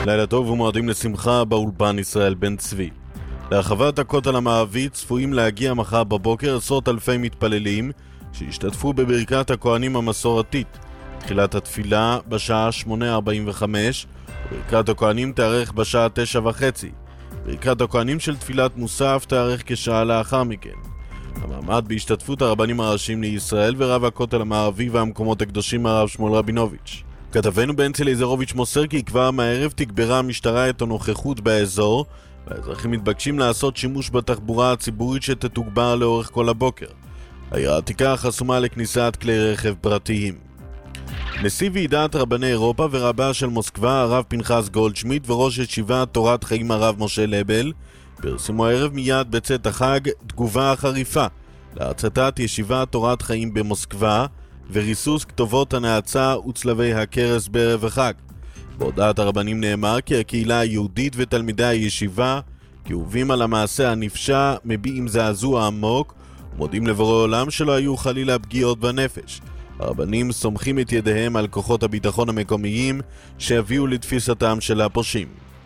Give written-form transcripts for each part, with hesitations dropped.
לילה טוב ומועדים לשמחה באולפן ישראל בן צבי. להרחבת הכותל המערבי צפויים להגיע מחר בבוקר עשרות אלפי מתפללים שהשתתפו בברכת הכהנים המסורתית. תחילת התפילה בשעה 8:45, ברכת הכהנים תארך בשעה 9:30. ברכת הכהנים של תפילת מוסף תארך כשעה לאחר מכן. המעמד בהשתתפות הרבנים הראשיים לישראל ורב הכותל המערבי והמקומות הקדושים הרב שמואל רבינוביץ'. כתבנו בנצי ליזרוביץ' מוסר כי כבר מהערב תגברה המשטרה את הנוכחות באזור, והאזרחים מתבקשים לעשות שימוש בתחבורה הציבורית שתתוגבר לאורך כל הבוקר. העיר העתיקה חסומה לכניסת כלי רכב פרטיים. נשיא ועידת רבני אירופה ורבה של מוסקבה הרב פנחס גולדשמיט וראש ישיבת תורת חיים הרב משה לבל פרסמו הערב מיד בצאת החג תגובה חריפה להצתת ישיבת תורת חיים במוסקבה וריסוס כתובות הנאצה וצלבי הקרס בערב החג. בהודעת הרבנים נאמר כי הקהילה היהודית ותלמידי הישיבה כאובים על המעשה הנפשע מביעים זעזוע עמוק ומודים לבורא עולם שלא היו חלילה פגיעות בנפש. הרבנים סומכים את ידיהם על כוחות הביטחון המקומיים שהביאו לתפיסתם של הפושעים.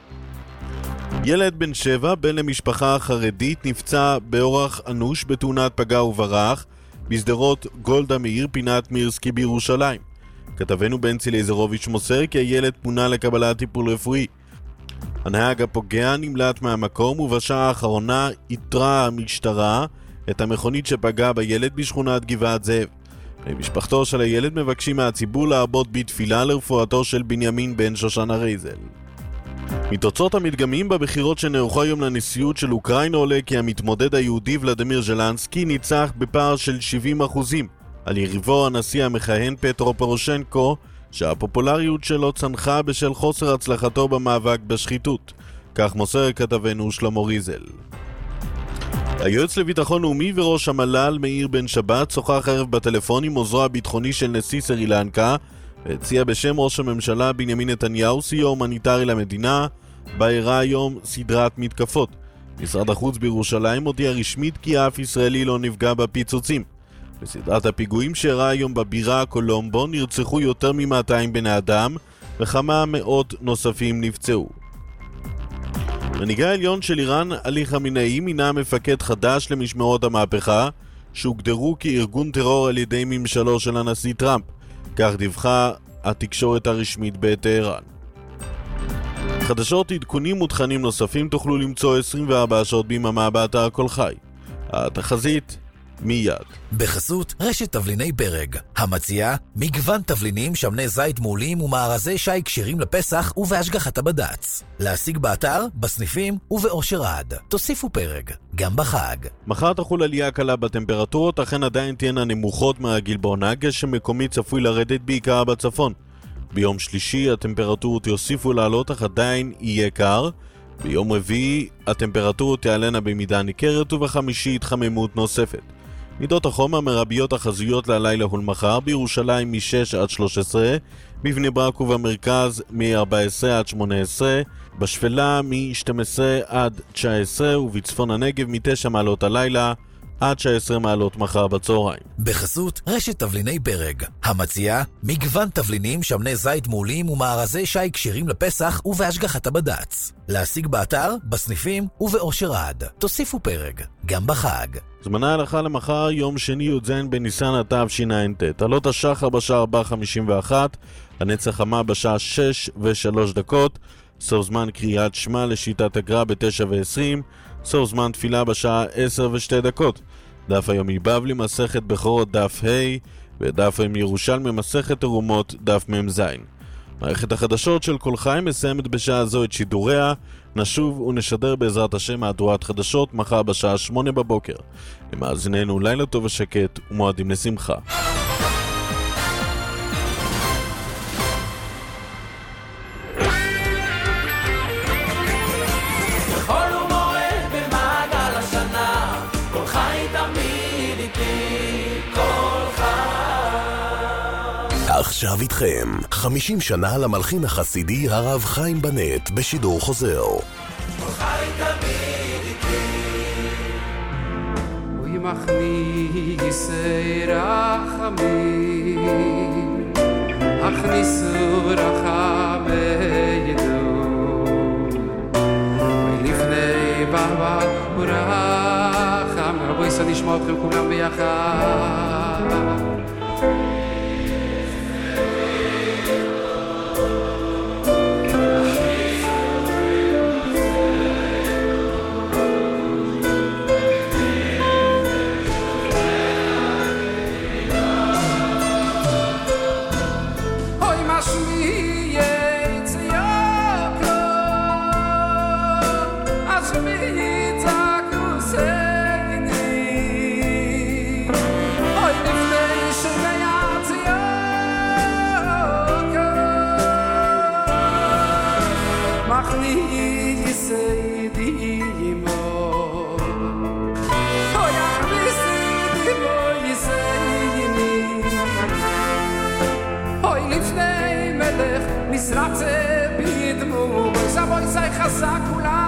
ילד בן 7, בן למשפחה חרדית, נפצע באורח אנוש בתאונת פגע וברח בסדרות גולדה מאיר פינת מירסקי בירושלים. כתבנו בנצי ליזרוביץ' מוסר כי הילד פונה לקבלת טיפול רפואי. הנהג הפוגע נמלט מהמקום ובשעה האחרונה איתרה המשטרה את המכונית שפגעה בילד בשכונת גבעת זאב. משפחתו של הילד מבקשים מהציבור להרבות בתפילה לרפואתו של בנימין בן שושנה רייזל. מתוצאות המדגמים בבחירות שנערכו היום לנשיאות של אוקראינה עולה כי המתמודד היהודי ולדימיר ז'לנסקי ניצח בפער של 70% על יריבו הנשיא המכהן פטרו פורושנקו, שהפופולריות שלו צנחה בשל חוסר הצלחתו במאבק בשחיתות. כך מוסר כתבנו שלמה ריזל. היועץ לביטחון לאומי וראש המל"ל מאיר בן שבת שוחח ערב בטלפון עם עוזרו הביטחוני של נשיא סרי לנקה והציע בשם ראש הממשלה בנימין נתניהו סיוע הומניטרי למדינה בה אירעה היום סדרת מתקפות. משרד החוץ בירושלים הודיע רשמית כי אף ישראלי לא נפגע בפיצוצים. בסדרת הפיגועים שאירעה היום בבירה קולומבו נרצחו יותר מ-200 בני אדם וכמה מאות נוספים נפצעו. מנהיגה העליון של איראן עלי חמינאי מינה מפקד חדש למשמרות המהפכה שהוגדרו כארגון טרור על ידי ממשלו של הנשיא טראמפ. כך דיווחה התקשורת הרשמית בטהרן. חדשות, עדכונים ותכנים נוספים תוכלו למצוא 24 שעות ביממה באתר כל חי. התחזית מיד. בחסות רשת תבליני ברג, המציעה מגוון תבלינים, שמני זית מעולים ומארזי שי קשירים לפסח ובהשגחת הבד"ץ. להשיג באתר, בסניפים ובאושר עד. תוסיפו פרג, גם בחג. מחר תחול עלייה קלה בטמפרטורות, אכן עדיין תהיינה נמוכות מהרגיל בעונה, גשם מקומי צפוי לרדת בעיקר בצפון. ביום שלישי הטמפרטורות יוסיפו לעלות אך עדיין יהיה קר. ביום רביעי הטמפרטורות תעלנה במידה ניכרת ובחמישי התחממות נוספת. מידות החום המרביות החזויות ללילה ולמחר: בירושלים מ-6 עד 13, בבני ברק ובמרכז מ-14 עד 18, בשפלה מ-12 עד 19 ובצפון הנגב מ-9 מעלות הלילה עד 19 מעלות מחר בצהריים. בחסות רשת תבליני ברג, המציעה מגוון תבלינים, שמני זית מעולים ומארזי שי קשירים לפסח ובהשגחת הבד"ץ. להשיג באתר, בסניפים ובאושר עד. תוסיפו פרג, גם בחג. זמני ההלכה למחר, יום שני י"ז בניסן התשע"ט. עלות השחר בשעה 4:51, הנצח חמה בשעה 6:03, סוף זמן קריאת שמע לשיטת הגר"א ב-9:20, סוף זמן תפילה בשעה 10:02. דף היומי בבלי מסכת בכורות דף ה' ודף היומי ירושלמי מסכת תרומות דף מ"ז. מערכת החדשות של כל חי מסיימת בשעה זו את שידוריה. נשוב ונשדר בעזרת השם מהדורת חדשות מחר בשעה 8 בבוקר. למאזיננו לילה טוב ושקט ומועדים לשמחה. עכשיו איתכם 50 שנה למלחין החסידי הרב חיים בנט בשידור חוזר. חי תמיד איתי ומכניס רחמים הכניסו רחמי ידו ננסה לשמוע אתכם כולם ביחד. נשרצה בידמו ושבוי סי חזק כולם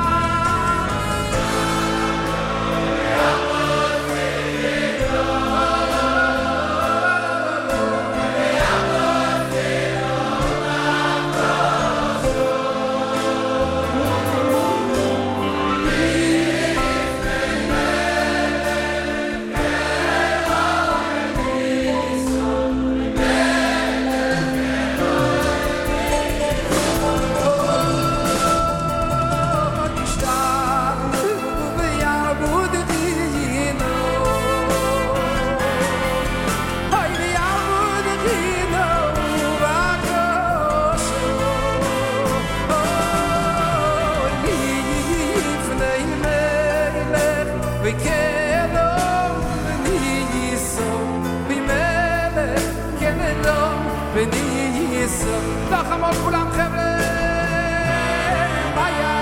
לחמות כולם חבר'ה ביי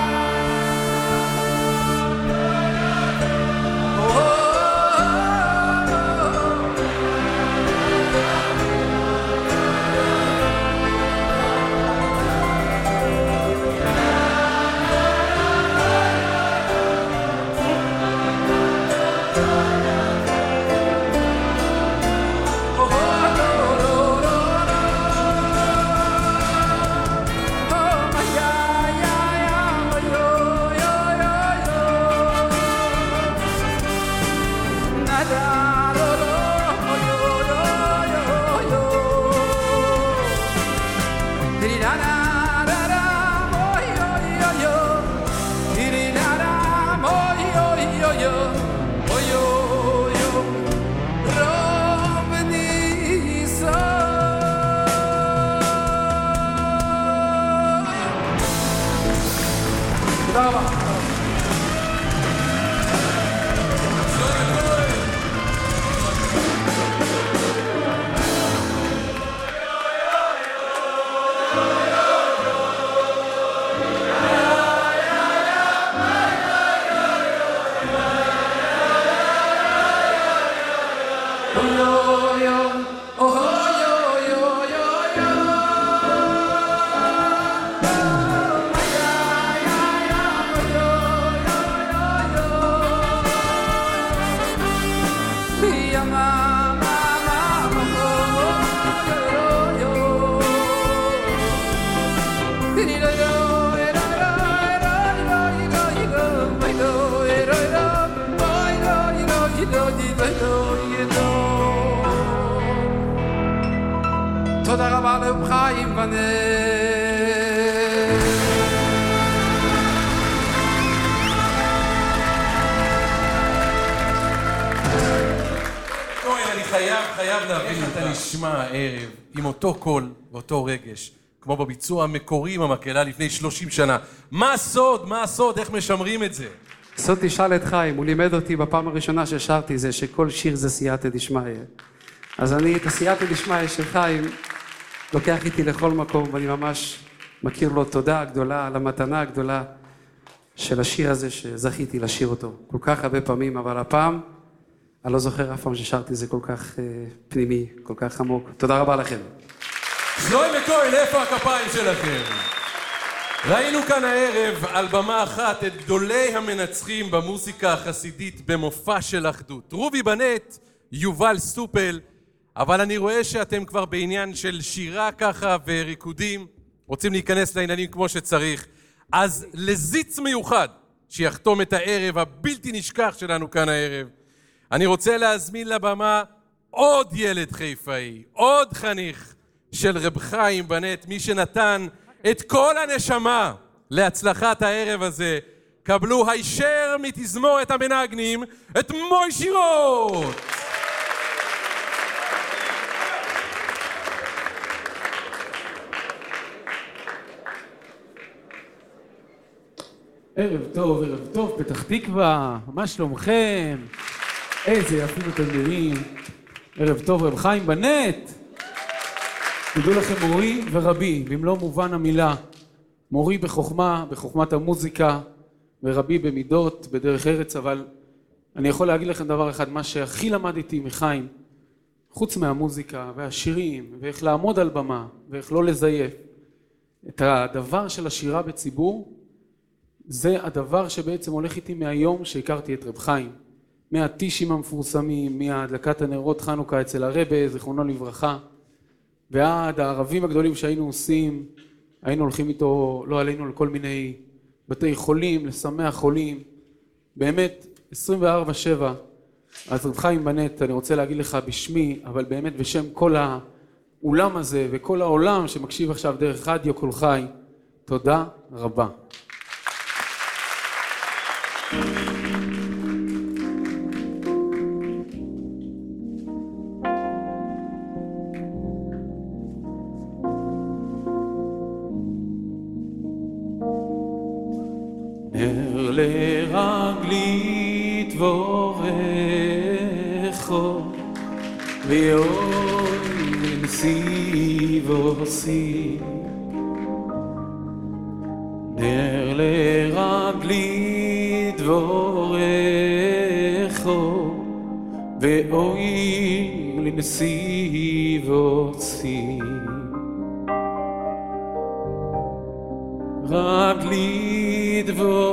תודה רבה. תודה רבה לרב חיים בנט. אני חייב להבין, אתה נשמע הערב עם אותו קול ואותו רגש, כמו בביצוע המקורי עם המקהלה לפני 30 שנה. מה הסוד? מה הסוד? איך משמרים את זה? סוד תשאל את חיים, הוא לימד אותי בפעם הראשונה ששרתי זה שכל שיר זה סייעתא דשמיא. אז אני את הסייעתא דשמיא של חיים לוקח איתי לכל מקום, ואני ממש מכיר לו תודה גדולה על המתנה הגדולה של השיר הזה שזכיתי לשיר אותו כל כך הרבה פעמים, אבל הפעם אני לא זוכר אף פעם ששרתי זה כל כך פנימי, כל כך עמוק. תודה רבה לכם. זלוי וכהן, איפה הכפיים שלכם? ראינו כאן הערב על במה אחת את גדולי המנצחים במוזיקה החסידית במופע של אחדות. רובי בנט, יובל סופל, אבל אני רואה שאתם כבר בעניין של שירה ככה וריקודים, רוצים להיכנס לעניינים כמו שצריך. אז לזיץ מיוחד שיחתום את הערב הבלתי נשכח שלנו כאן הערב, אני רוצה להזמין לבמה עוד ילד חיפאי, עוד חניך של רב חיים בנט, מי שנתן את כל הנשמה להצלחת הערב הזה. קבלו הישר מתזמורת המנגנים, את מוישי רוט. ערב טוב, פתח תקווה, מה שלומכם? איזה יפים אתם נראים. ערב טוב, רב חיים בנט. תדעו לכם, מורי ורבי, במלוא מובן המילה. מורי בחוכמה, בחוכמת המוזיקה, ורבי במידות, בדרך ארץ, אבל אני יכול להגיד לכם דבר אחד, מה שהכי למדתי מחיים, חוץ מהמוזיקה והשירים, ואיך לעמוד על במה, ואיך לא לזייף, את הדבר של השירה בציבור, זה הדבר שבעצם הולך איתי מהיום שהכרתי את רב חיים. מהטישים המפורסמים, מהדלקת הנרות חנוכה אצל הרבה, זיכרונו לברכה, ועד הערבים הגדולים שהיינו עושים, היינו הולכים איתו, לא עלינו לכל מיני בתי חולים, לשמח חולים, באמת 24/7. אז רב חיים בנט, אני רוצה להגיד לך בשמי, אבל באמת בשם כל האולם הזה וכל העולם שמקשיב עכשיו דרך רדיו כל חי, תודה רבה. נר לרגלי דבורכו ויאוי לנסיב עושי. נר לרגלי דבורכו ואוי לנסיב עושי. רגלי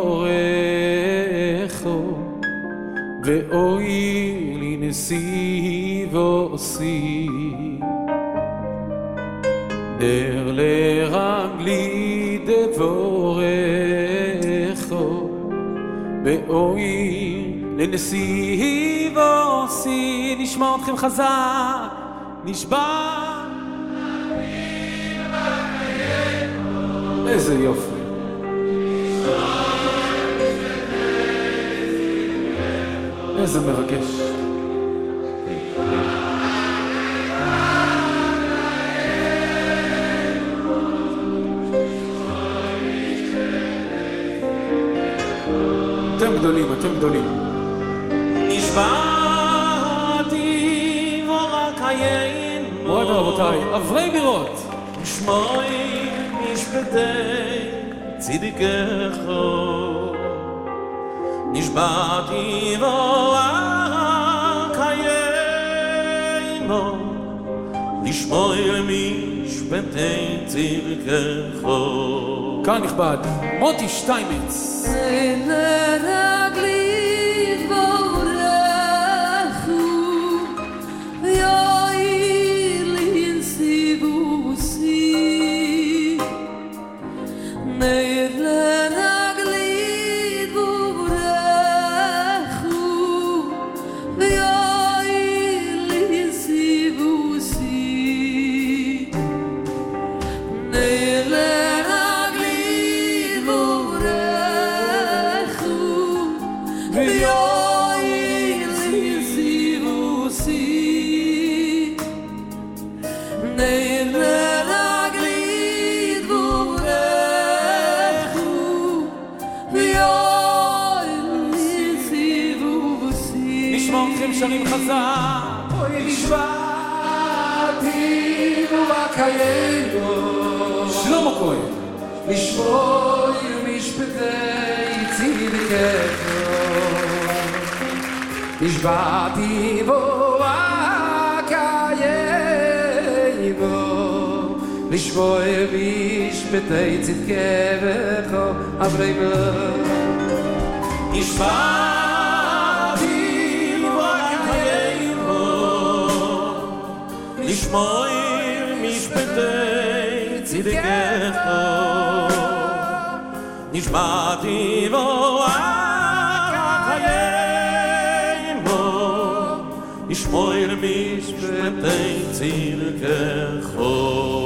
דבורכו ואוי לי נסיב עושי. נר לרגלי דבורכו ואוי לנסיב עושי. נשמע אתכם חזק, נשבע. איזה יופי. איזה מרגש. אתם גדולים, אתם גדולים. נשבעתי ורק היין. מועד רבותיי, אברי בירות. שמוי משפטי צדקך. נשבעתי ורק היימו לשמוע משפטי צדקך. כאן נכבד מוטי שטיימץ. לרגלי דבורכו ויואי לי נסיב עושי. נר לרגלי דבורכו ויואי לי נסיב עושי. נר לרגלי דבורכו ויואי לי נסיב עושי. נר לרגלי דבורכו ויואי לי נסיב עושי. נשמע אתכם שרים חזק. אוי נשבעתי ורק היינו. שלמה כהן. לשמוע משפטי צדקך. נשבעתי ורק היינו. לשמוע משפטי צדקך. אברי בירות. נשבעתי ורק היינו. לשמוע משפטי צדקך. נשבעתי ורק היינו. schmoir mich mit dein Zirkecho.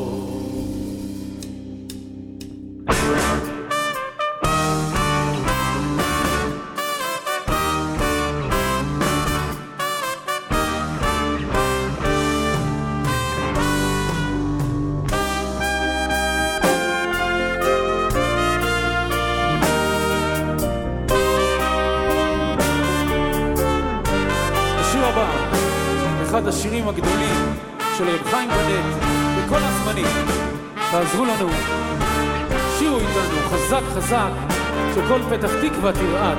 אחד השירים הגדולים של רב חיים בנט בכל הזמנים. תעזרו לנו, שירו איתנו חזק חזק שכל פתח תקווה תרעד.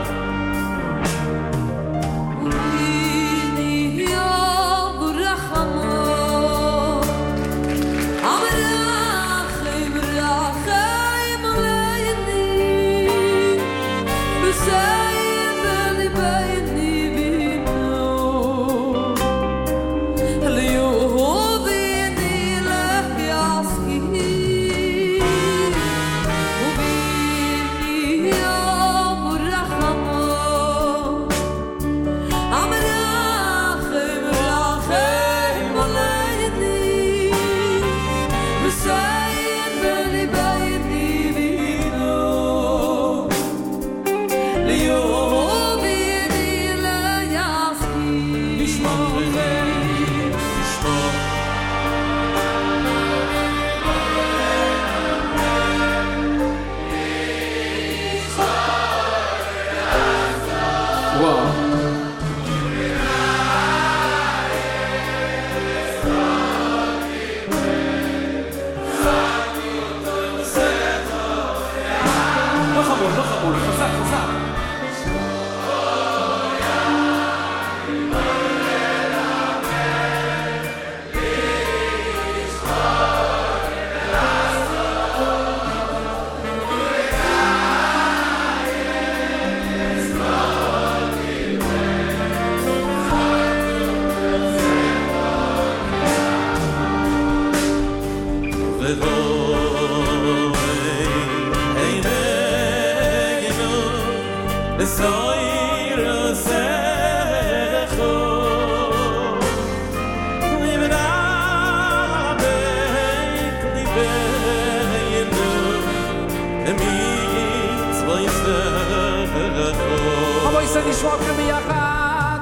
אבל זה נשמע כאן ביחד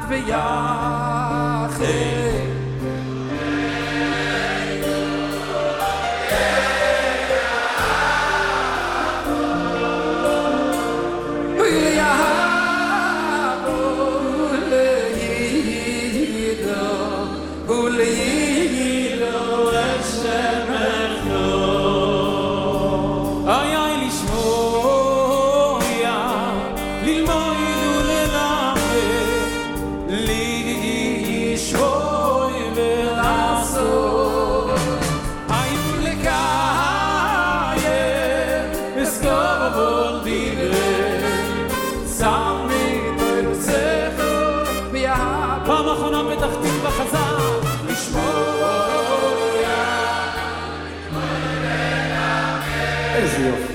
ויחד פעם אחרונה פתח תקווה חזק לשמור איזה יופי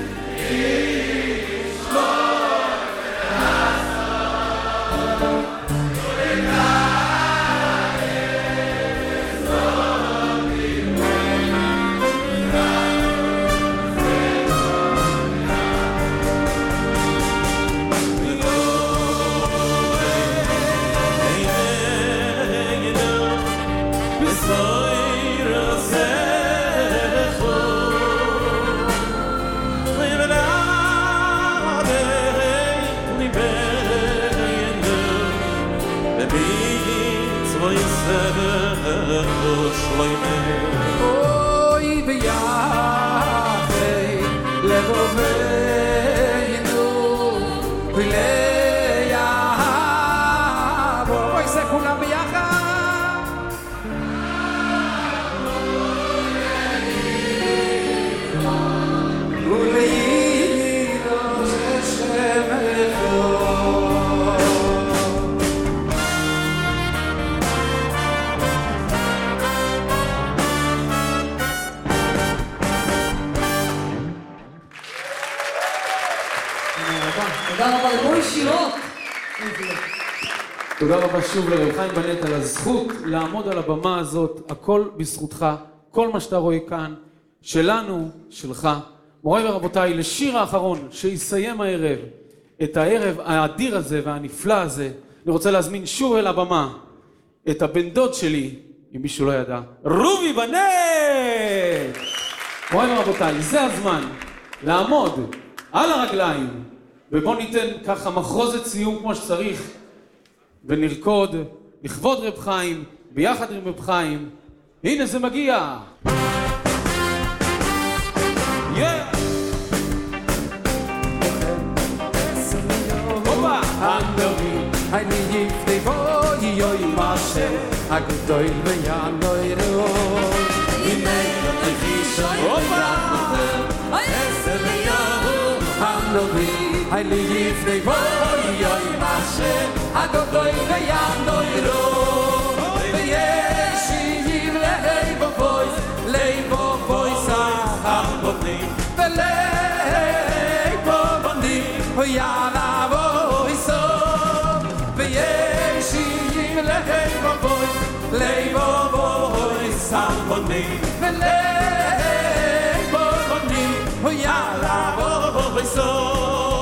אוי ביחד לבובנו וליהב אוי זה כולם ביחד ולעידו ששמחו תודה רבה לכל שירות. תודה רבה שוב לרב חיים בנט על הזכות לעמוד על הבמה הזאת, הכל בזכותך, כל מה שאתה רואה כאן, שלנו, שלך. מוריי ורבותיי, לשיר האחרון שיסיים הערב, את הערב האדיר הזה והנפלא הזה, אני רוצה להזמין שוב אל הבמה את הבן דוד שלי, אם מישהו לא ידע, רובי בנט! מוריי ורבותיי, זה הזמן לעמוד על הרגליים, ובוא ניתן ככה מחרוזת סיום כמו שצריך, ונרקוד לכבוד רב חיים, ביחד עם רב חיים. הנה זה מגיע! הופה! הנובי, אני יפני בוי יוי משם, הגדול וינוי רוי. הנה יפני שוי ויחנוכם, עשר ליהו. הנובי, אני יפני בוי יוי משם, הגדול וינוי רוי. וישים לב בויס, לב בויס החבונים, ולב בונים, ויאללה בויסו. וישים לב בויס, לב בויס החבונים, ולב בונים, ויאללה בויסו.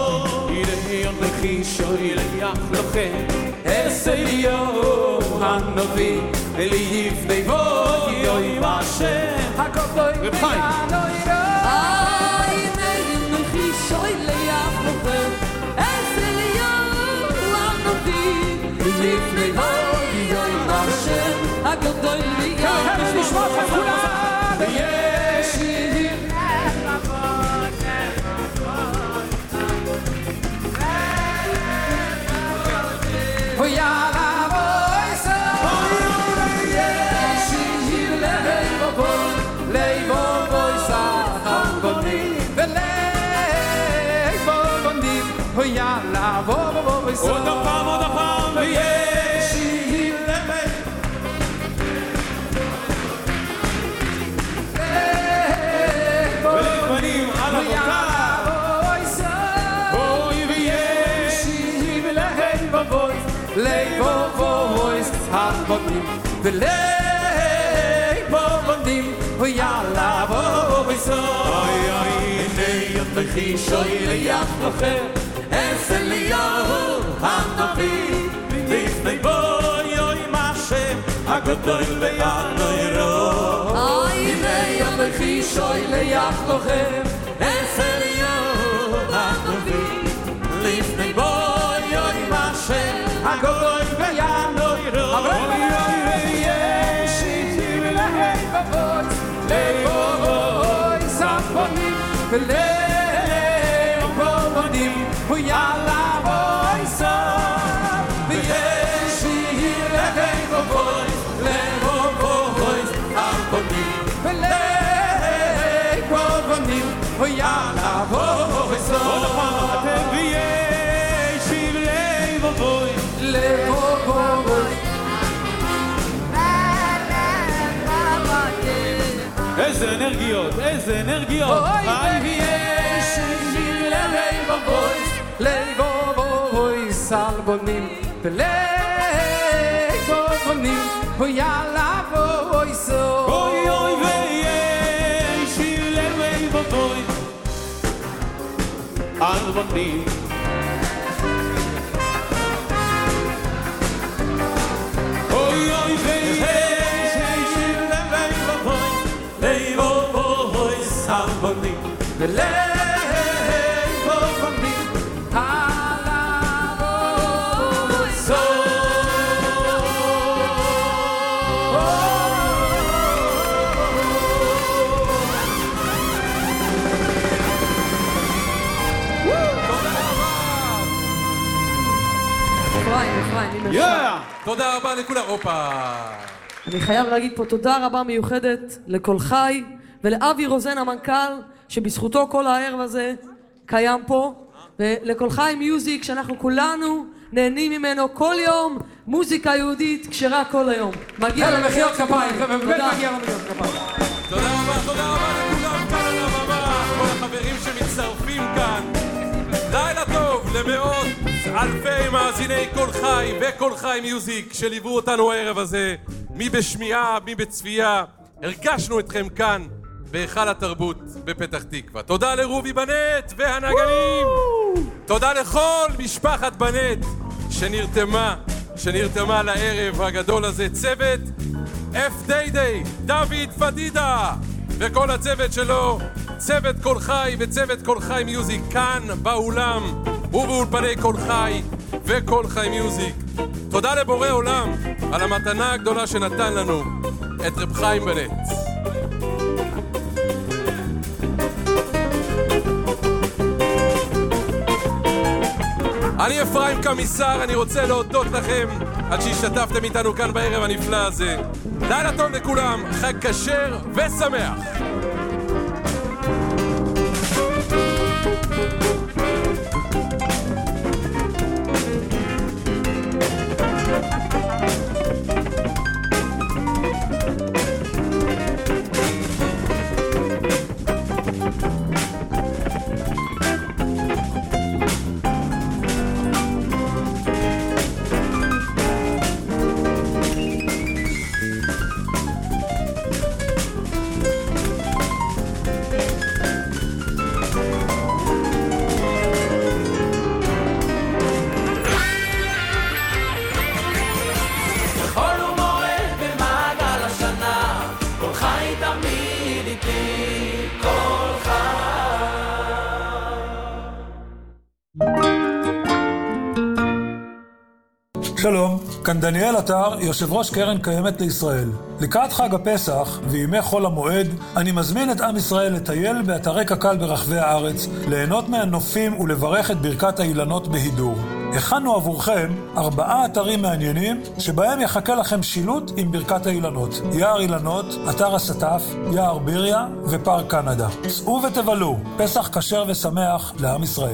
שילך לכם אסליו הנביא ולפני בוי יוי משם הגדול וינוי רוי. הנה שילך לכם אסליו הנביא ולפני בוי יוי משם הגדול וינוי רוי. ויאללה בויסו, וישים לב בויס החבונים, ולב בונים, ויאללה בויסו. עוד פעם, וישים לב ולבנים על הבותה, אוי וישים לב בויס, ליבו בויס החבונים, ולב בונים, ויאללה בויסו. אוי הנה יפני שילך לכם אסליהו הנביא לפני בוי יוי משם הגדול וינוי רוי. אוי הנה יפני שילך לכם אסליהו הנביא לפני בוי יוי משם הגדול וינוי רוי. וישים לב בויס, לב בויס החבונים, ולב בונים, ויאללה בויסו. וישים לב בויס, לב בויס החבונים, ולב בונים, ויאללה בויסו. וישים לב בויס, לב בויס. איזה אנרגיות, איזה אנרגיות! וישים לב בויס, לב בויס החבונים, ולב בונים, ויאללה בויסו. אוי אוי וישים לב בויס החבונים, אוי אוי וישים לב בויס ליבו בויס החבונים, ולב בונים, הלאה בויסו. אפרים, תודה רבה לכולם. הופה. אני חייב להגיד פה תודה רבה מיוחדת לכל חי ולאבי רוזן המנכ"ל, שבזכותו כל הערב הזה קיים פה, ולכל חי מיוזיק שאנחנו כולנו נהנים ממנו כל יום, מוזיקה יהודית כשרה כל היום. מגיע למחיאות כפיים, באמת מגיע למחיאות כפיים. תודה רבה לכולם כאן על הבמה, כל החברים שמצטרפים כאן. לילה טוב למאות אלפי מאזיני כל חי וכל חי מיוזיק שליוו אותנו הערב הזה, מי בשמיעה, מי בצפייה. הרגשנו אתכם כאן בהיכל התרבות בפתח תקווה. תודה לרובי בנט והנגנים. תודה לכל משפחת בנט שנרתמה לערב הגדול הזה. צוות F-Day-Day, דוד פדידה וכל הצוות שלו, צוות כל חי וצוות כל חי מיוזיק כאן באולם ובאולפני כל חי וכל חי מיוזיק. תודה לבורא עולם על המתנה הגדולה שנתן לנו, את רב חיים בנט. אני אפרים קמיסר, אני רוצה להודות לכם על שהשתתפתם איתנו כאן בערב הנפלא הזה. לילה טוב לכולם, חג כשר ושמח. שלום, כאן דניאל אתר, יושב ראש קרן קיימת לישראל. לקראת חג הפסח וימי חול המועד, אני מזמין את עם ישראל לטייל באתרי קק"ל ברחבי הארץ, ליהנות מהנופים ולברך את ברכת האילנות בהידור. הכנו עבורכם 4 אתרים מעניינים, שבהם יחכה לכם שילוט עם ברכת האילנות. יער אילנות, אתר הסטף, יער ביריה ופארק קנדה. צאו ותבלו, פסח כשר ושמח לעם ישראל.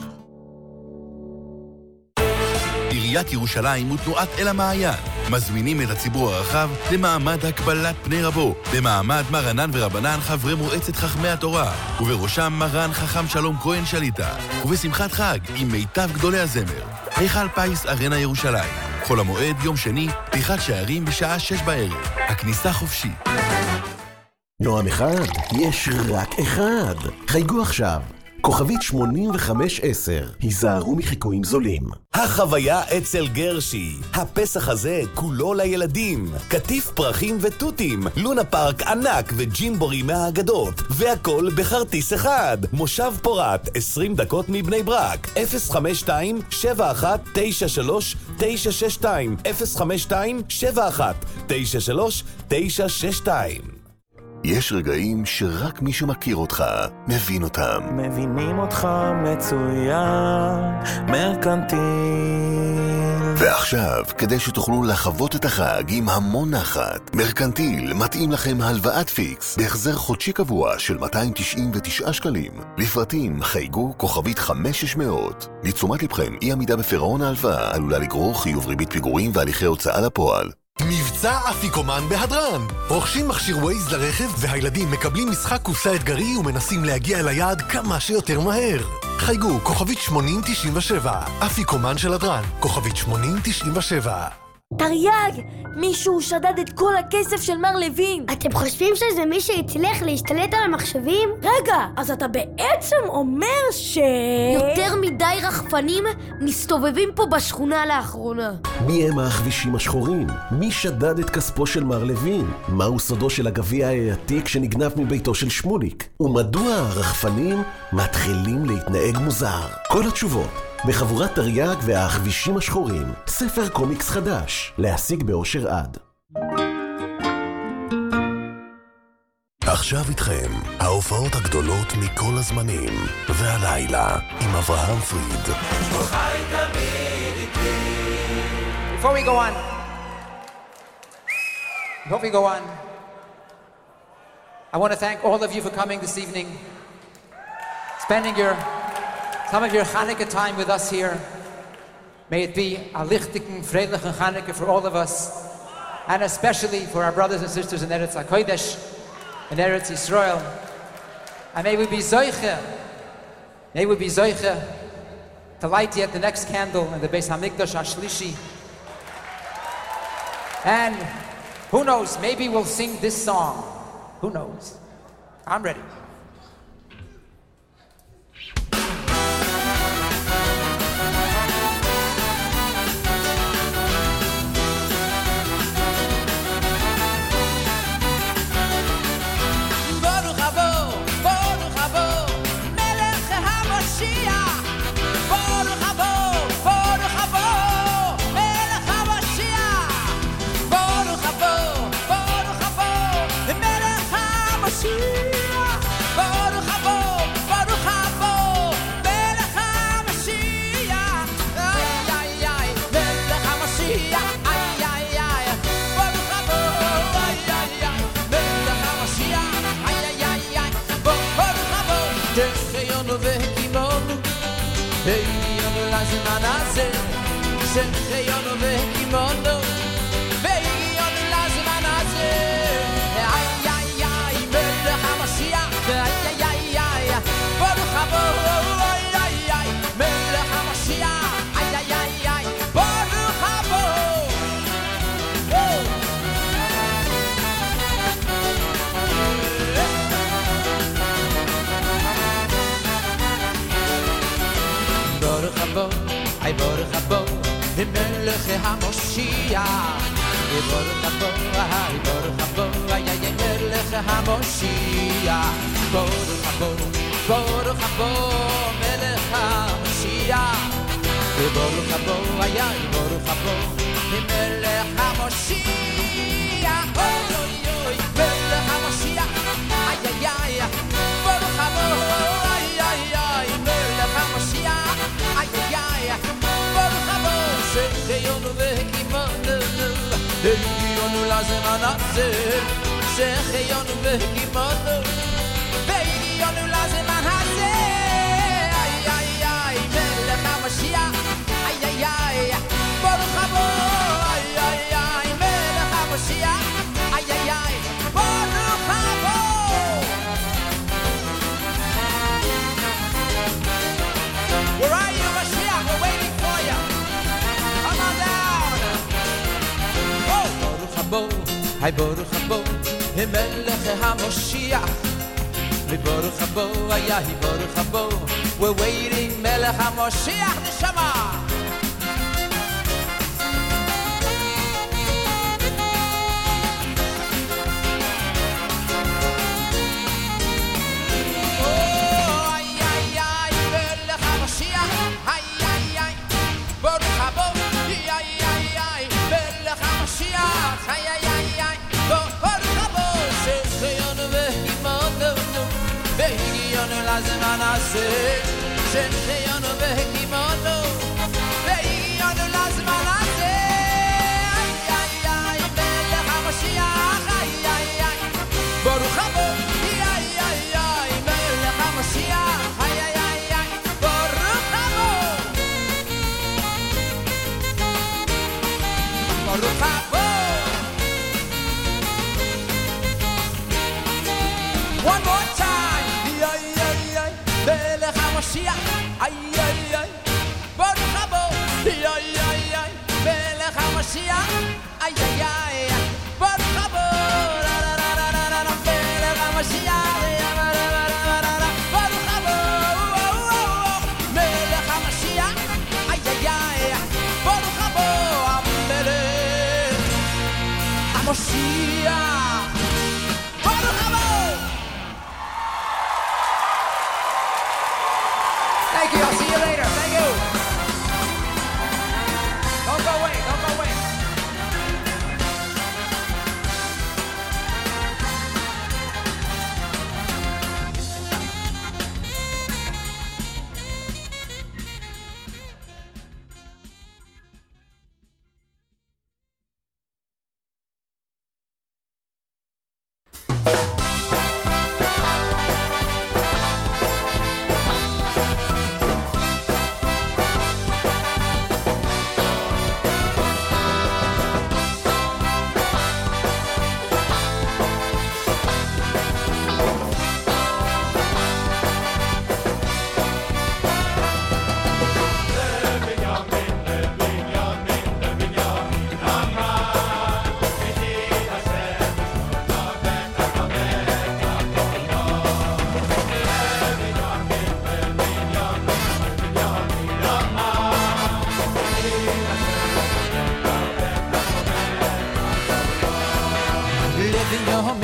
עיריית ירושלים ותנועת אל המעיין מזמינים את הציבור הרחב למעמד הקבלת פני רבו, במעמד מרנן ורבנן חברי מועצת חכמי התורה, ובראשם מרן חכם שלום כהן שליטה, ובשמחת חג עם מיטב גדולי הזמר. היכל פיס ארנה ירושלים, חול המועד יום שני, פתיחת שערים בשעה 6 בערב, הכניסה חופשית. נועם אחד, יש רק אחד. חייגו עכשיו. כוכבית 8510, היזהרו מחיקויים זולים. החוויה אצל גרשי. הפסח הזה כולו לילדים. כתיף פרחים וטוטים, לונה פארק ענק וג'ימבורי מהאגדות, והכל בכרטיס אחד. מושב פורת, 20 דקות מבני ברק. 052-7193-962 052-7193-962. יש רגעים שרק מי שמכיר אותך מבין אותם. מבינים אותך מצוין, מרקנטיל. ועכשיו, כדי שתוכלו לחוות את החג עם המון נחת, מרקנטיל מתאים לכם הלוואת פיקס בהחזר חודשי קבוע של 299 שקלים. לפרטים חייגו כוכבית 5600. לתשומת לבכם, אי עמידה בפירעון ההלוואה עלולה לגרור חיוב ריבית פיגורים והליכי הוצאה לפועל. מבצע אפיקומן בהדרן. רוכשים מכשיר ווייז לרכב והילדים מקבלים משחק קופסה אתגרי ומנסים להגיע אל היעד כמה שיותר מהר. חייגו כוכבית 8097, אפיקומן של הדרן, כוכבית 8097. תרי"ג, מישהו שדד את כל הכסף של מר לוין. אתם חושבים שזה מי שהצליח להשתלט על המחשבים? רגע, אז אתה בעצם אומר יותר מדי רחפנים מסתובבים פה בשכונה לאחרונה. מי הם הכבישים השחורים? מי שדד את כספו של מר לוין? מהו סודו של הגביע העתיק שנגנב מביתו של שמוליק? ומדוע הרחפנים מתחילים להתנהג מוזר? כל התשובות בחבורת תרי"ג והכבישים השחורים, ספר קומיקס חדש, להשיג באושר עד. עכשיו איתכם, ההופעות הגדולות מכל הזמנים, והלילה עם אברהם פריד. Before we go on, I want to thank all of you for coming this evening, spending some of your Hanukkah time with us here. May it be a lichtigen, freilichen Hanukkah for all of us, and especially for our brothers and sisters in Eretz HaKodesh, in Eretz Yisrael. And may we be zoiche to light yet the next candle in the Beis Hamikdash HaShlishi. And who knows, maybe we'll sing this song. Who knows? I'm ready. Hi Baruch Habo, Melech HaMoshiach. Baruch Habo, Hi Baruch Habo. We're waiting, Melech HaMoshiach, Neshama. Shecheyonu vehekimono, vehiyonu lazman hazeh. Ay ay ay, Melech HaMashiach. Ay ay ay, Baruch Habo. Ay ay ay, Melech HaMashiach. Ay ay ay, Baruch Habo. Baruch Habo. One more time. Ay ay ay, Melech HaMashiach. Ay ay ay, Baruch Habo. Ay ay ay, Melech HaMashiach. Ay ay ay, Baruch Habo. Melech HaMashiach. Baruch Habo. Melech HaMashiach. Ay ay ay, Baruch Habo. Melech HaMashiach. Baruch Habo. Thank you. I'll see you later. Thank you. Don't go away. Don't go away.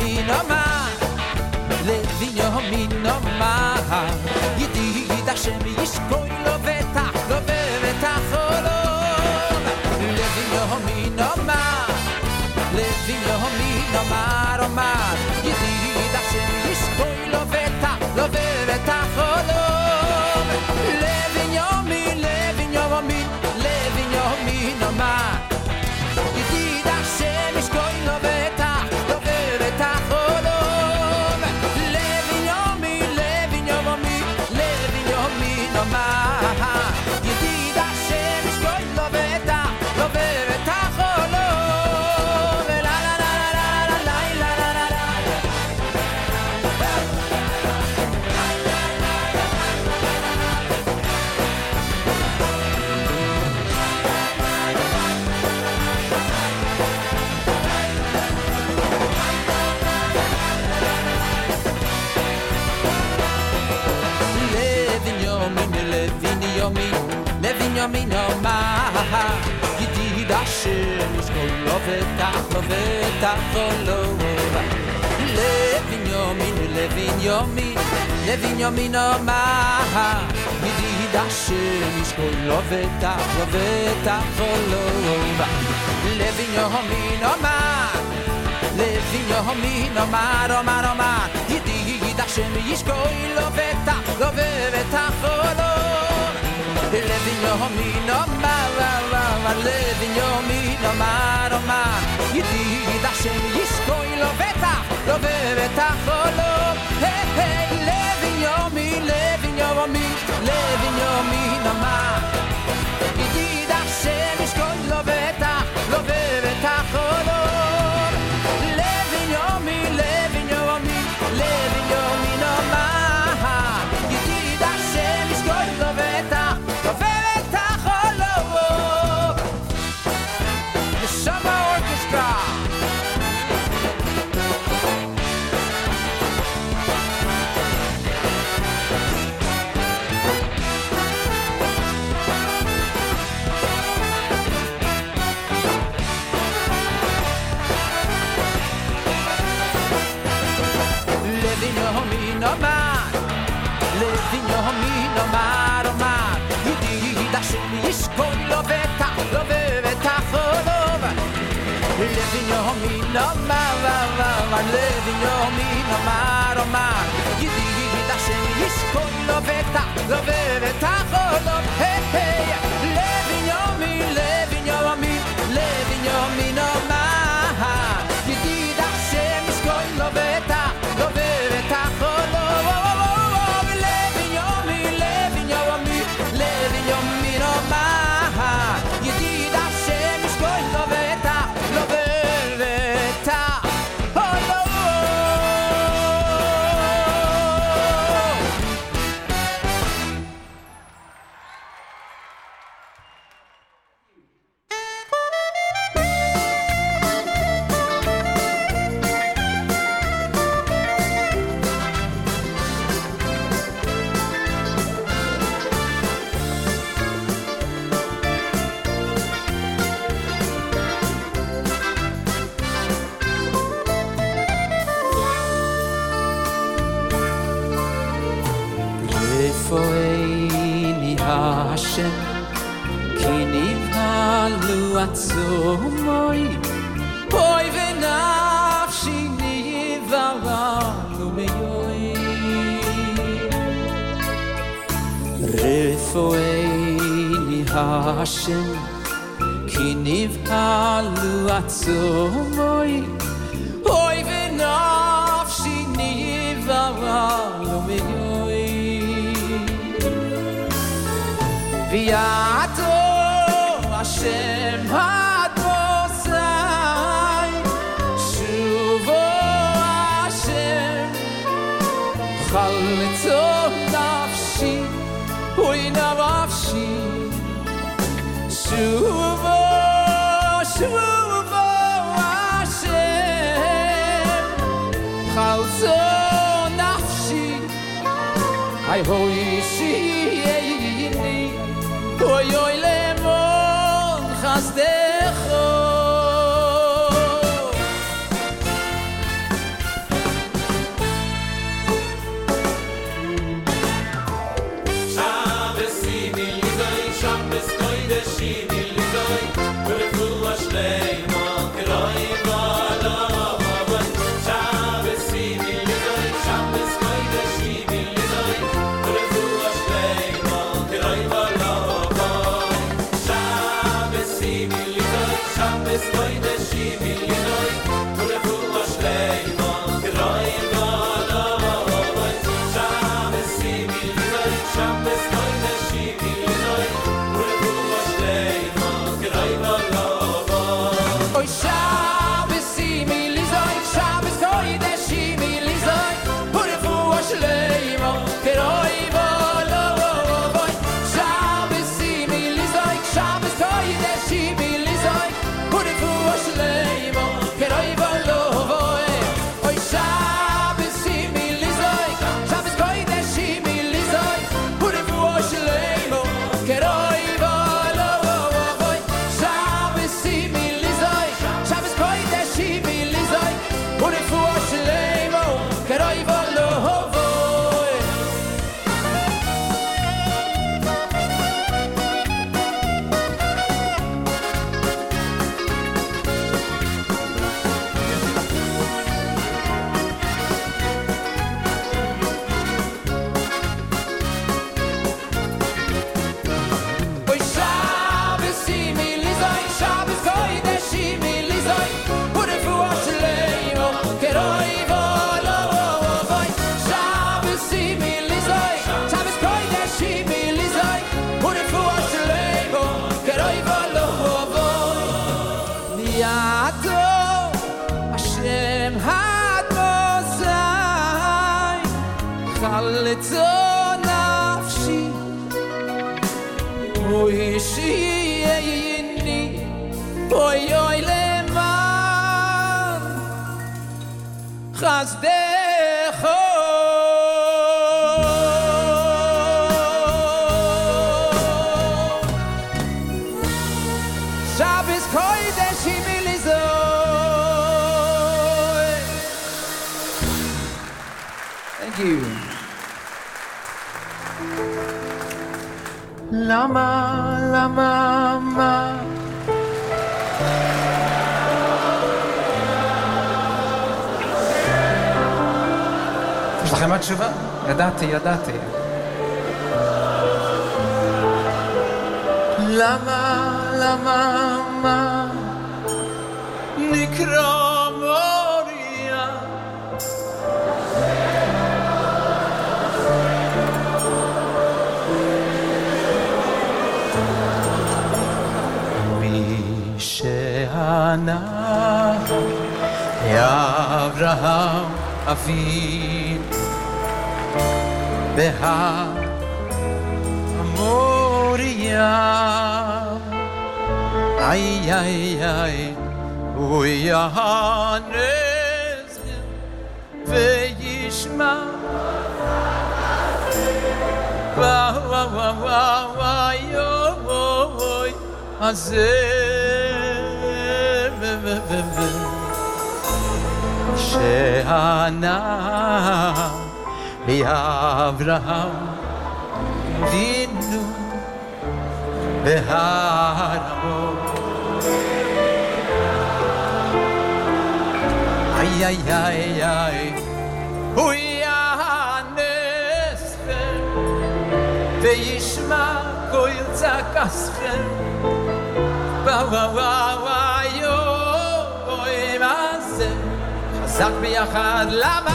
Yominoman Levin Yominoman Yedid Hashem Yishkoi Lo Vetach Lo Vetach Olom Levin Yominoman Levin Yominoman Omar Yedid Hashem Yishkoi Lo Vetach Lo Vetach Olom Levin Yomin Levin Yomin Levin Yominoman Yedid Hashem Yishkoi Lo Vetach Lo Vetach Olom Levin Yomin Levin Yomin Levin Yominoman Yedid Hashem Yishkoi Lo Vetach Lo Vetach Olom La la la la la la la la la la Levin Yomin Omar Yedid Hashem Yishkoi Lo Vetach Lo Vetach Olom Levin Yomin Levin Yomin Omar Yedid Hashem Yishkoi Lo Vetach Lo Vetach Olom Levin Yomin Omar Levin Yomin Omar Omar Omar Yedid Hashem Yishkoi Lo Vetach Lo Vetach Olom Levin Yomin Omar Levin Yomin Omar Omar Yedid Hashem Yishkoi Lo Vetach Lo Vetach Olom Hey hey Levin Yomin Levin Yomin Levin Yomin Omar Yedid Hashem Yishkoi Lo Vetach Lo Vetach Olom Levin Yomin Levin Yomin Levin Yomin Omar Yedid Hashem Yishkoi Lo Vetach Lo Vetach Olom The Summer Orchestra Levin Yomin Omar Levin Yomin Omar Omar Yedid Hashem Yishkoi Lo Vetach Lo Vetach Olom Levin Yomin Omar Levin Yomin Omar Omar Yedid Hashem Yishkoi Lo Vetach Lo Vetach Olom Hey hey Levin Yomin Levin Yomin Levin Yomin Omar Yedid Hashem Yishkoi Lo Vetach Lo Vetach Olom Levin Yomin Levin Yomin Levin Yomin Omar Yedid Hashem Yishkoi Lo Vetach Lo Vetach Olom Refoeni Hashem Ki nivhalu atzomoi Oy v'nafshi nivhalu meyoi Refoeni Hashem Ki nivhalu atzomoi Oy v'nafshi nivhalu meyoi V'yato Hashem Hadmosai Shuvo Hashem Chalitzo nafshi Ui nafshi Shuvo Hashem Chalitzo nafshi Ay hoishi Oy oy lemon chasdecho יש לכם התשובה? ידעתי. למה, מה נקרא מוריה? מי שענה אברהם אבינו בהמוריה, איי, הוא יענס וישמע, וואי, אז שענה לאברהם אבינו בהר המור, איי, הוא יענס וישמע קול צעקתכם, וואי, מה זה חזק ביחד, למה?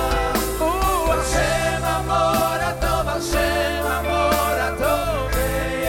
Hashem amor atov,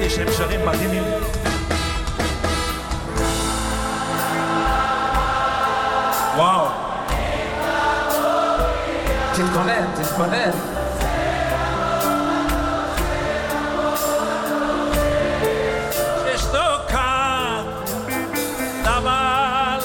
שמעתי שהם שרים מדהימים. וואו. תתכונן, תתכונן. ששתוקה, למה,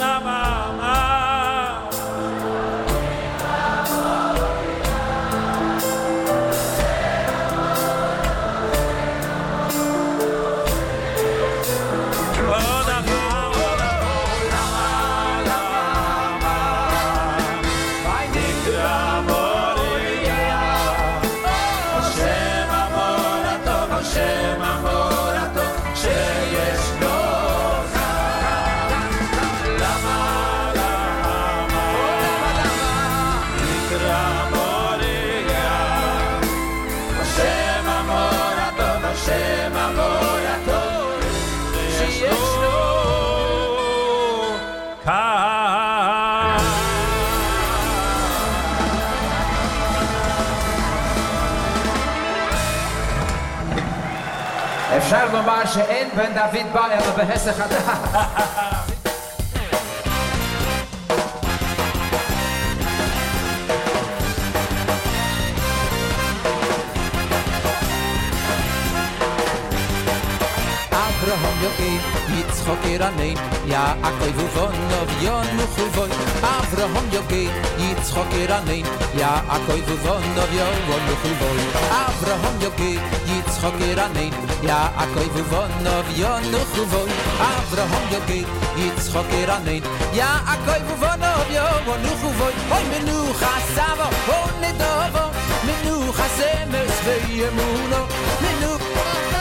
אפשר לומר שאין בן דוד בא אלא בהיסח הדעת. Abraham Yogi, Yitzchok Iranein, Yaakov Uvonov, Yonuchuvoi. Abraham Yogi, Yitzchok Iranein, Yaakov Uvonov, Yonuchuvoi. Abraham Yogi, Yitzchok Iranein, Yaakov Uvonov, Yonuchuvoi. Abraham Yogi, Yitzchok Iranein, Yaakov Uvonov, Yonuchuvoi. Oy menucha savo, oy nedovo, menucha semes ve'yemuno, menucha.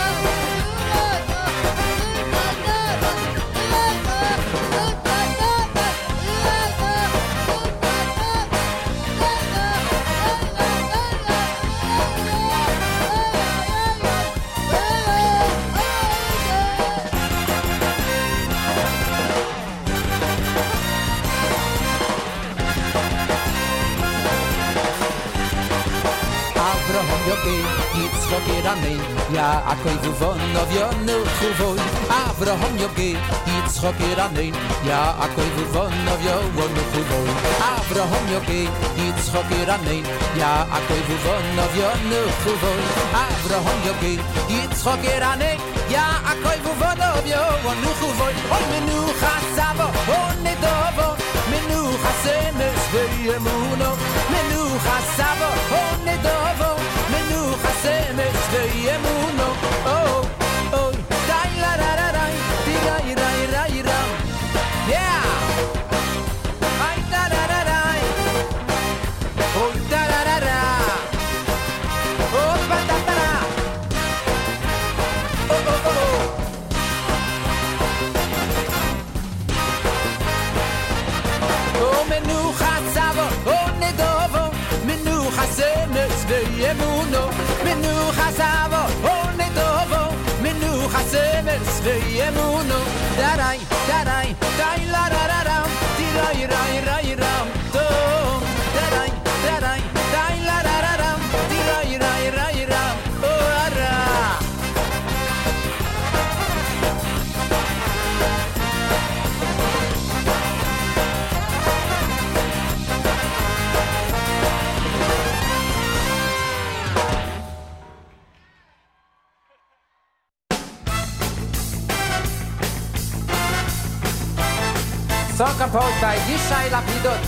Yitzchok Iranein, Yaakov Uvonov, Yonuchuvoi. Abraham Yogi, Yitzchok Iranein, Yaakov Uvonov, Yonuchuvoi. Abraham Yogi, Yitzchok Iranein, Yaakov Uvonov, Yonuchuvoi. Abraham Yogi, Yitzchok Iranein, Yaakov Uvonov, Yonuchuvoi. Oy menucha savo, oy nedovo, menucha semes ve'yemuno, menucha savo, oy nedovo. Menucha semes ve'yemuno. Oh, oh, dai la ra ra ra, dai ra ra ra. Yeah. Ay da ra ra ra. Oh da ra ra ra. Oh ba da da ra. Oh oh oh. Oh menucha savo, oh nedovo, menucha semes ve'yemuno. Menucha savo, oh nedovo, menucha semes ve'yemuno. Darai, darai, dai la ra ra ra, dirai rai rai ram, tom. Darai, darai, dai la ra ra ra, dirai rai rai ram, oh ara. Song composed by Yishai Lapidot.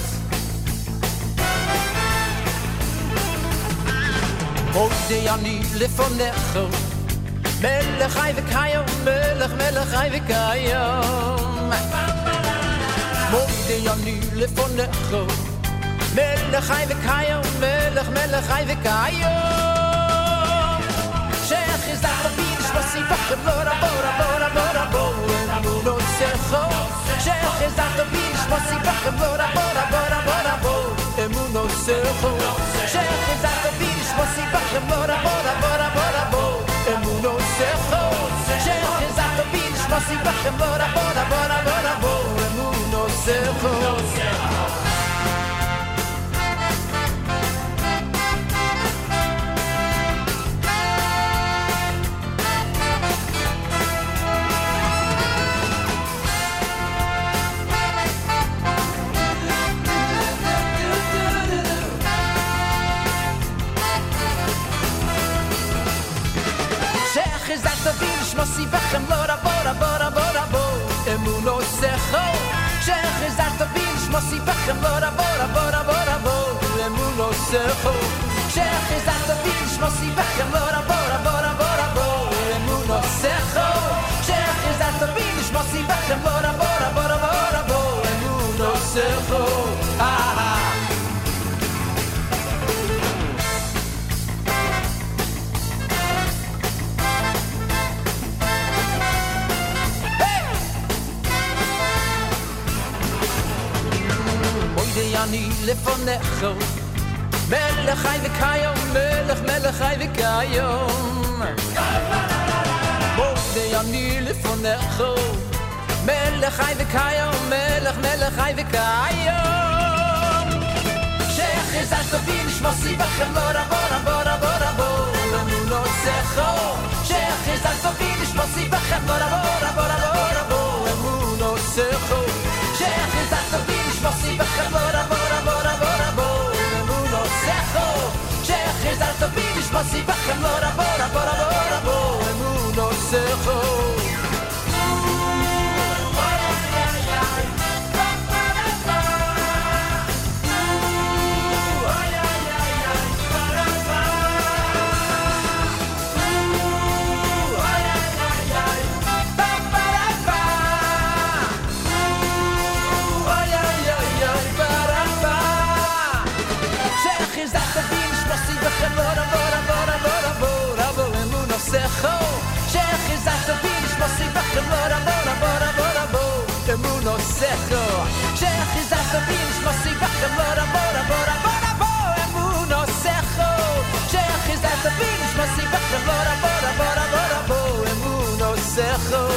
Modi ani lefonecho, melech hay v'kayom, melech hay v'kayom. Modi ani lefonecho, melech hay v'kayom, melech hay v'kayom. Shech izach l'bin shmosi b'chem bora bora bora bora bora emuno secho. Shech izach l'bin shmosi b'chem bora bora bora bora bora emuno secho. Shech izach l'bin shmosi b'chem bora bora bora bora bora emuno secho. Shech izach l'bin shmosi b'chem bora bora bora bora bora emuno secho. נשמוסי בכם לא רבו רבו רבו רבו אמונו שכו שחזרת בי נשמוסי בכם לא רבו רבו רבו רבו אמונו שכו שחזרת בי נשמוסי בכם לא רבו רבו רבו רבו אמונו שכו שחזרת בי נשמוסי בכם לא רבו רבו רבו רבו אמונו שכו אני לפונך מלך חי וקיום מלך מלך חי וקיום מודי אני לפונך מלך חי וקיום מלך מלך חי וקיום שחזרת בי נשמוסי בכם לא רבו רבו רבו רבו אמונו שכו שחזרת בי נשמוסי בכם לא רבו רבו רבו רבו אמונו שכו שחזרת בי נשמוסי בכם לא רבו רבו רבו רבו אמונו שכו שחזרת בי נשמוסי בכם לא רבו רבו רבו רבו אמונו שכו שחזרת בי נשמוסי בכם לא רבו רבו רבו רבו אמונו שכו שחזרת בי נשמוסי בכם לא רבו רבו רבו רבו אמונו שכו שחזרת בי נשמוסי בכם לא רבו רבו רבו רבו אמונו שכו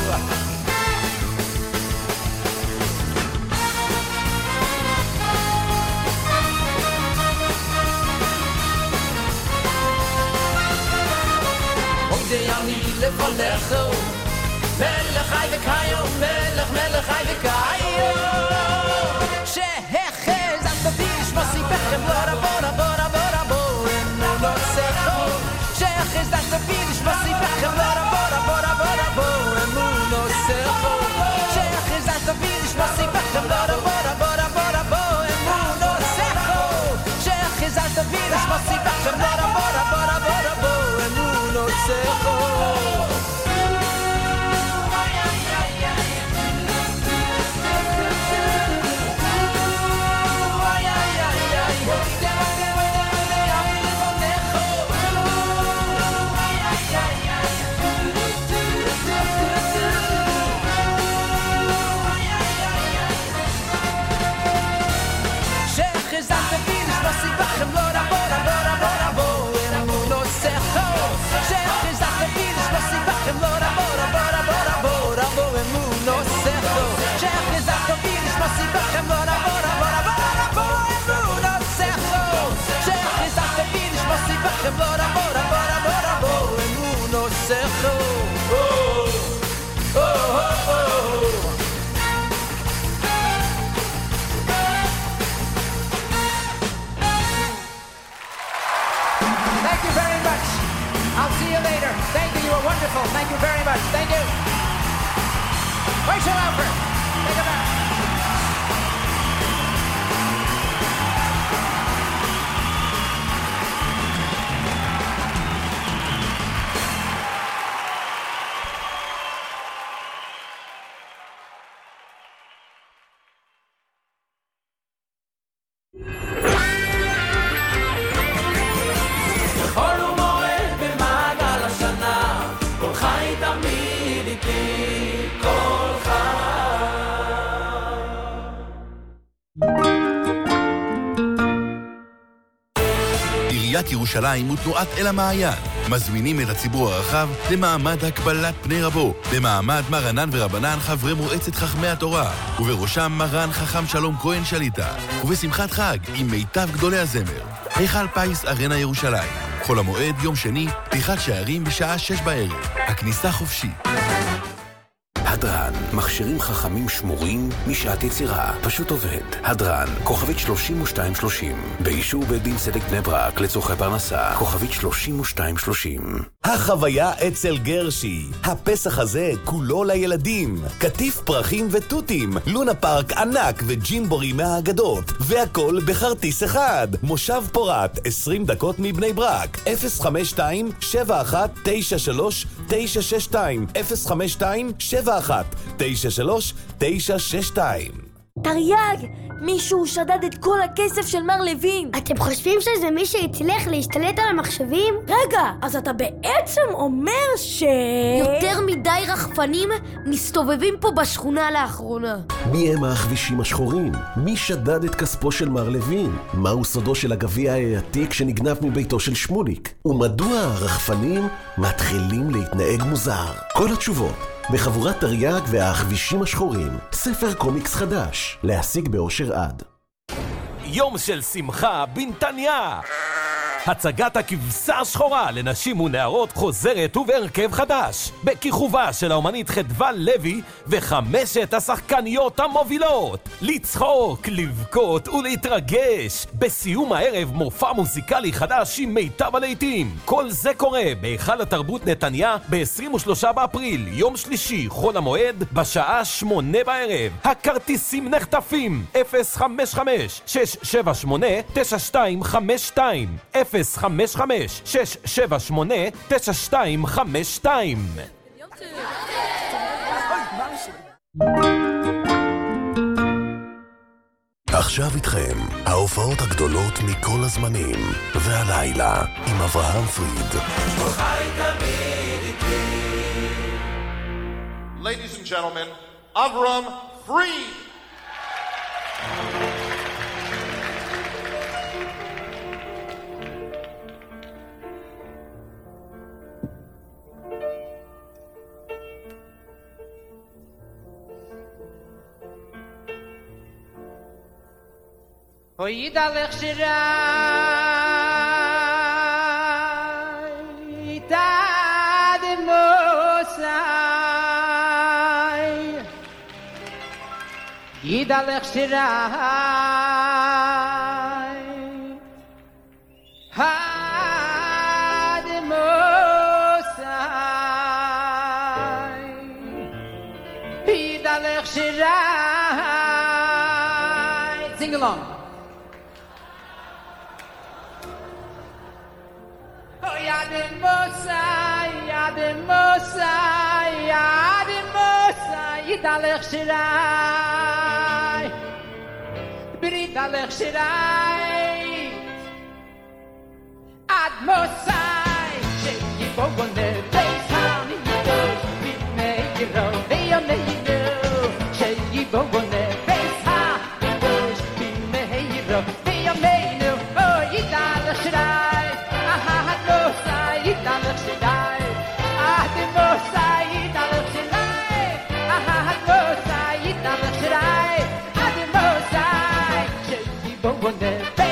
אני לפונך מלך חי וקיום מלך מלך חי וקיום שחזרת בי נשמוסי בכם לא רבו רבו רבו רבו אמונו שכו שחזרת בי נשמוסי בכם לא רבו רבו רבו רבו אמונו שכו שחזרת בי נשמוסי בכם לא רבו רבו רבו רבו אמונו שכו שחזרת בי נשמוסי בכם לא רבו רבו רבו רבו אמונו שכו Thank you very much. I'll see you later. Thank you. You were wonderful. Thank you very much. Thank you. Rachel Alford. Take it back. עיריית ירושלים ותנועת אל המעיין מזמינים את הציבור הרחב למעמד הקבלת פני רבו במעמד מרנן ורבנן חברי מועצת חכמי התורה ובראשם מרן חכם שלום כהן שליטה ובשמחת חג עם מיטב גדולי הזמר היכל פיס ארנה ירושלים חול המועד יום שני פתיחת שערים בשעה 6 בערב הכניסה חופשית הדרן, מכשירים חכמים שמורים משעת יצירה. פשוט עובד. הדרן, כוכבית 3230. באישור בית דין צדק בני ברק לצורכי פרנסה. כוכבית 3230. החוויה אצל גרשי. הפסח הזה כולו לילדים. כתיף פרחים וטוטים, לונה פארק ענק וג'ימבורי מהאגדות, והכל בחרטיס אחד. מושב פורת, 20 דקות מבני ברק. 052-7193-962. 052-7193-962. תרי"ג, מישהו שדד את כל הכסף של מר לוין. אתם חושבים שזה מי שהצליח להשתלט על המחשבים? רגע, אז אתה בעצם אומר יותר מדי רחפנים מסתובבים פה בשכונה לאחרונה. מי הם הכבישים השחורים? מי שדד את כספו של מר לוין? מהו סודו של הגביע העתיק שנגנב מביתו של שמוליק? ומדוע הרחפנים מתחילים להתנהג מוזר? כל התשובות בחבורת תרי"ג והכבישים השחורים, ספר קומיקס חדש, להשיג באושר עד. יום של שמחה בנתניה. הצגת הכבשה השחורה לנשים ונערות חוזרת ובהרכב חדש, בכיכובה של האומנית חדווה לוי וחמשת השחקניות המובילות. לצחוק, לבכות ולהתרגש. בסיום הערב מופע מוזיקלי חדש עם מיטב הלהיטים. כל זה קורה בהיכל התרבות נתניה ב-23 באפריל, יום שלישי, חול המועד, בשעה 8 בערב. הכרטיסים נחטפים. 055-678-9252. 055-678-9252. עכשיו איתכם, ההופעות הגדולות מכל הזמנים, והלילה עם אברהם פריד. Ladies and gentlemen, Avram Fried. Oy dalech shirai tad mosai yidalech shirai had mosai yidalech shirai. Sing along. Yadin Mosai, Yadin Mosai, Yadin Mosai, Yidalech Shirai, B'ridalech Shirai, Ad Mosai, Sheyibogon Beis Hanido, B'meiro, Ve'yoneiro, Sheyibogon Beis Hanido, B'meiro, Ve'yoneiro, Oh, Yidalech Shirai. One day.